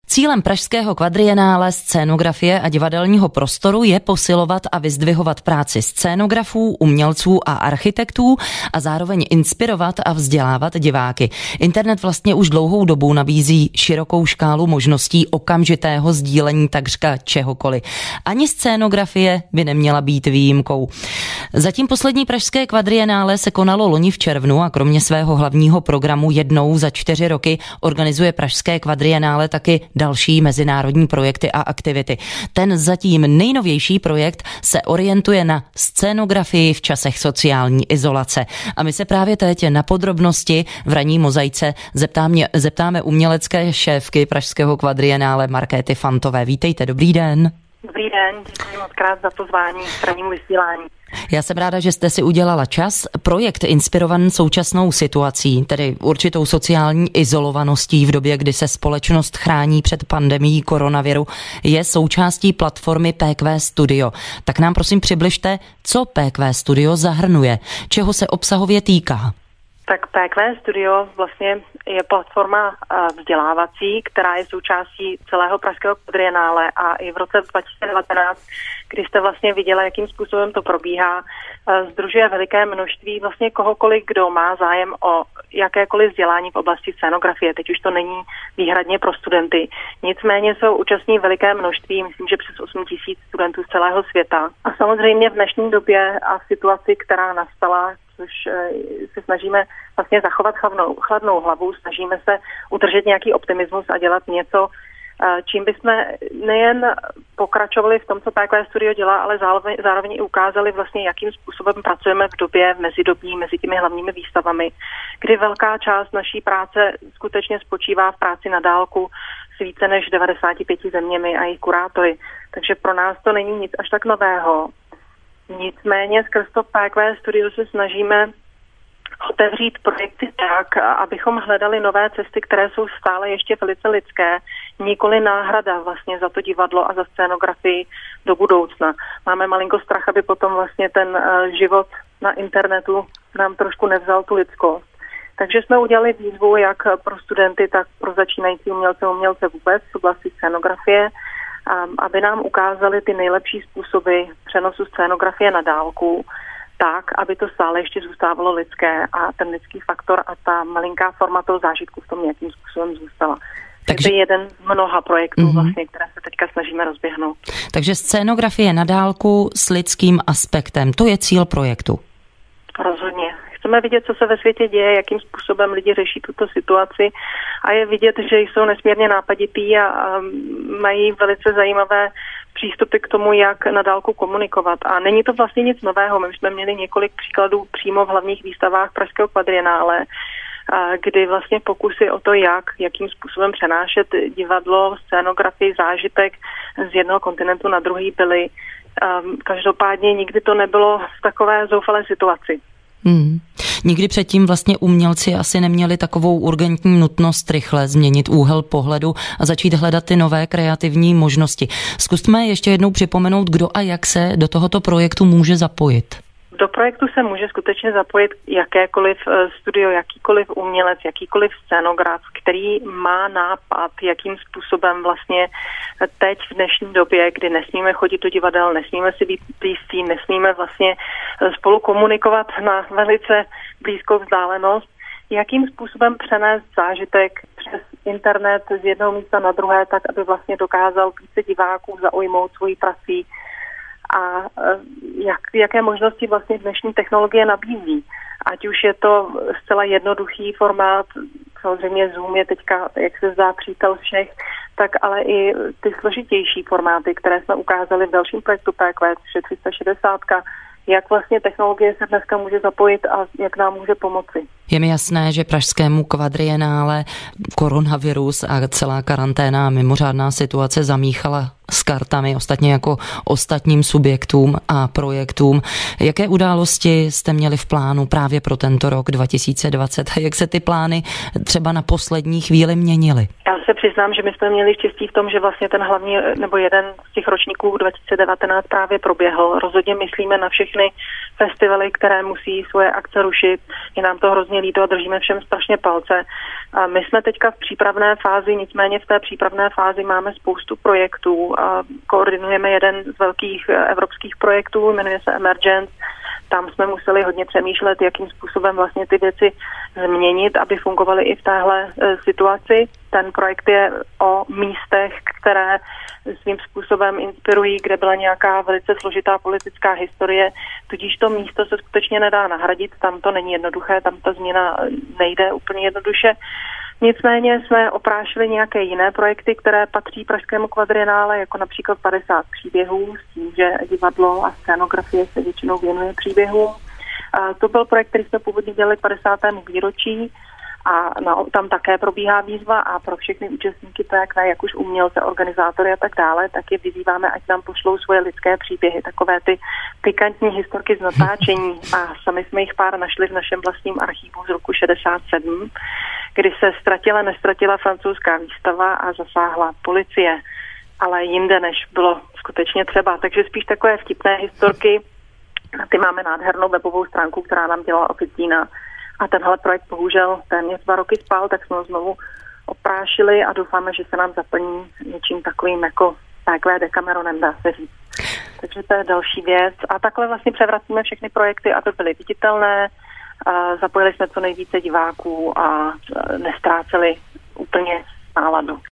Cílem pražského kvadrienále scénografie a divadelního prostoru je posilovat a vyzdvihovat práci scénografů, umělců a architektů a zároveň inspirovat a vzdělávat diváky. Internet vlastně už dlouhou dobu nabízí širokou škálu možností okamžitého sdílení takřka čehokoliv. Ani scénografie by neměla být výjimkou. Zatím poslední pražské kvadrienále se konalo loni v červnu a kromě svého hlavního programu jednou za 4 roky organizuje pražské kvadrienále taky další mezinárodní projekty a aktivity. Ten zatím nejnovější projekt se orientuje na scénografii v časech sociální izolace. A my se právě teď na podrobnosti v ranní mozaice zeptáme umělecké šéfky pražského kvadrienále Markéty Fantové. Vítejte, dobrý den. Dobrý den, děkuji moc krát za pozvání k rannímu vysílání. Já jsem ráda, že jste si udělala čas. Projekt inspirovaný současnou situací, tedy určitou sociální izolovaností v době, kdy se společnost chrání před pandemií koronaviru, je součástí platformy PQ Studio. Tak nám prosím přibližte, co PQ Studio zahrnuje, čeho se obsahově týká. Tak PQ Studio vlastně je platforma vzdělávací, která je součástí celého pražského kvadrienále a i v roce 2019, kdy jste vlastně viděla, jakým způsobem to probíhá, sdružuje veliké množství vlastně kohokoliv, kdo má zájem o jakékoliv vzdělání v oblasti scénografie. Teď už to není výhradně pro studenty. Nicméně jsou účastní veliké množství, myslím, že přes 8 000 studentů z celého světa. A samozřejmě v dnešní době a v situaci, která nastala, což se snažíme vlastně zachovat chladnou hlavu, snažíme se udržet nějaký optimismus a dělat něco, čím bychom nejen pokračovali v tom, co PQ Studio dělá, ale zároveň i ukázali vlastně, jakým způsobem pracujeme v době v mezidobí mezi těmi hlavními výstavami, kdy velká část naší práce skutečně spočívá v práci na dálku s více než 95 zeměmi a jejich kurátory. Takže pro nás to není nic až tak nového. Nicméně skrz to PQ Studio se snažíme otevřít projekty tak, abychom hledali nové cesty, které jsou stále ještě velice lidské, nikoli náhrada vlastně za to divadlo a za scénografii do budoucna. Máme malinko strach, aby potom vlastně ten život na internetu nám trošku nevzal tu lidskost. Takže jsme udělali výzvu jak pro studenty, tak pro začínající umělce vůbec v oblasti scénografie, aby nám ukázali ty nejlepší způsoby přenosu scénografie na dálku, tak, aby to stále ještě zůstávalo lidské a ten lidský faktor a ta malinká forma toho zážitku v tom nějakým způsobem zůstala. Takže to je jeden z mnoha projektů, vlastně, které se teďka snažíme rozběhnout. Takže scénografie na dálku s lidským aspektem, to je cíl projektu. Rozhodně. Chceme vidět, co se ve světě děje, jakým způsobem lidi řeší tuto situaci a je vidět, že jsou nesmírně nápaditý a mají velice zajímavé přístupy k tomu, jak na dálku komunikovat. A není to vlastně nic nového. My jsme měli několik příkladů přímo v hlavních výstavách pražského kvadrienále, kdy vlastně pokusy o to, jakým způsobem přenášet divadlo, scénografii, zážitek z jednoho kontinentu na druhý byly. Každopádně nikdy to nebylo v takové zoufalé situaci. Nikdy předtím vlastně umělci asi neměli takovou urgentní nutnost rychle změnit úhel pohledu a začít hledat ty nové kreativní možnosti. Zkusme ještě jednou připomenout, kdo a jak se do tohoto projektu může zapojit. Do projektu se může skutečně zapojit jakékoliv studio, jakýkoliv umělec, jakýkoliv scénograf, který má nápad, jakým způsobem vlastně teď v dnešní době, kdy nesmíme chodit do divadel, nesmíme si být blízcí, nesmíme vlastně spolu komunikovat na velice blízkou vzdálenost, jakým způsobem přenést zážitek přes internet z jednoho místa na druhé, tak aby vlastně dokázal více diváků zaujmout svojí prací a jaké možnosti vlastně dnešní technologie nabízí. Ať už je to zcela jednoduchý formát, samozřejmě Zoom je teďka, jak se zdá, přítel všech, tak ale i ty složitější formáty, které jsme ukázali v dalším projektu PQ 360, jak vlastně technologie se dneska může zapojit a jak nám může pomoci. Je mi jasné, že pražskému kvadrienále koronavirus a celá karanténa a mimořádná situace zamíchala s kartami, ostatně jako ostatním subjektům a projektům. Jaké události jste měli v plánu právě pro tento rok 2020 a jak se ty plány třeba na poslední chvíli měnily? Já se přiznám, že my jsme měli štěstí v tom, že vlastně ten hlavní nebo jeden z těch ročníků 2019 právě proběhl. Rozhodně myslíme na všechny festivaly, které musí svoje akce rušit. Je nám to hrozně líto a držíme všem strašně palce. A my jsme teďka v přípravné fázi, nicméně v té přípravné fázi máme spoustu projektů. A koordinujeme jeden z velkých evropských projektů, jmenuje se Emergence. Tam jsme museli hodně přemýšlet, jakým způsobem vlastně ty věci změnit, aby fungovaly i v téhle situaci. Ten projekt je o místech, které svým způsobem inspirují, kde byla nějaká velice složitá politická historie, tudíž to místo se skutečně nedá nahradit, tam to není jednoduché, tam ta změna nejde úplně jednoduše. Nicméně jsme oprášili nějaké jiné projekty, které patří Pražskému kvadrienále, jako například 50 příběhů, s tím, že divadlo a scénografie se většinou věnuje příběhům. To byl projekt, který jsme původně dělali k 50. výročí a tam také probíhá výzva a pro všechny účastníky projektu, jak už umělce, organizátory a tak dále, tak je vyzýváme, ať nám pošlou svoje lidské příběhy, takové ty pikantní historky z natáčení a sami jsme jich pár našli v našem vlastním archivu z roku 67, kdy se nestratila francouzská výstava a zasáhla policie, ale jinde, než bylo skutečně třeba. Takže spíš takové vtipné historky. Ty máme nádhernou webovou stránku, která nám dělala oficína. A tenhle projekt bohužel téměř 2 roky spal, tak jsme ho znovu oprášili a doufáme, že se nám zaplní něčím takovým jako takové Decameronem, dá se říct. Takže to je další věc. A takhle vlastně převracíme všechny projekty, aby byly viditelné. Zapojili jsme co nejvíce diváků a nestráceli úplně náladu.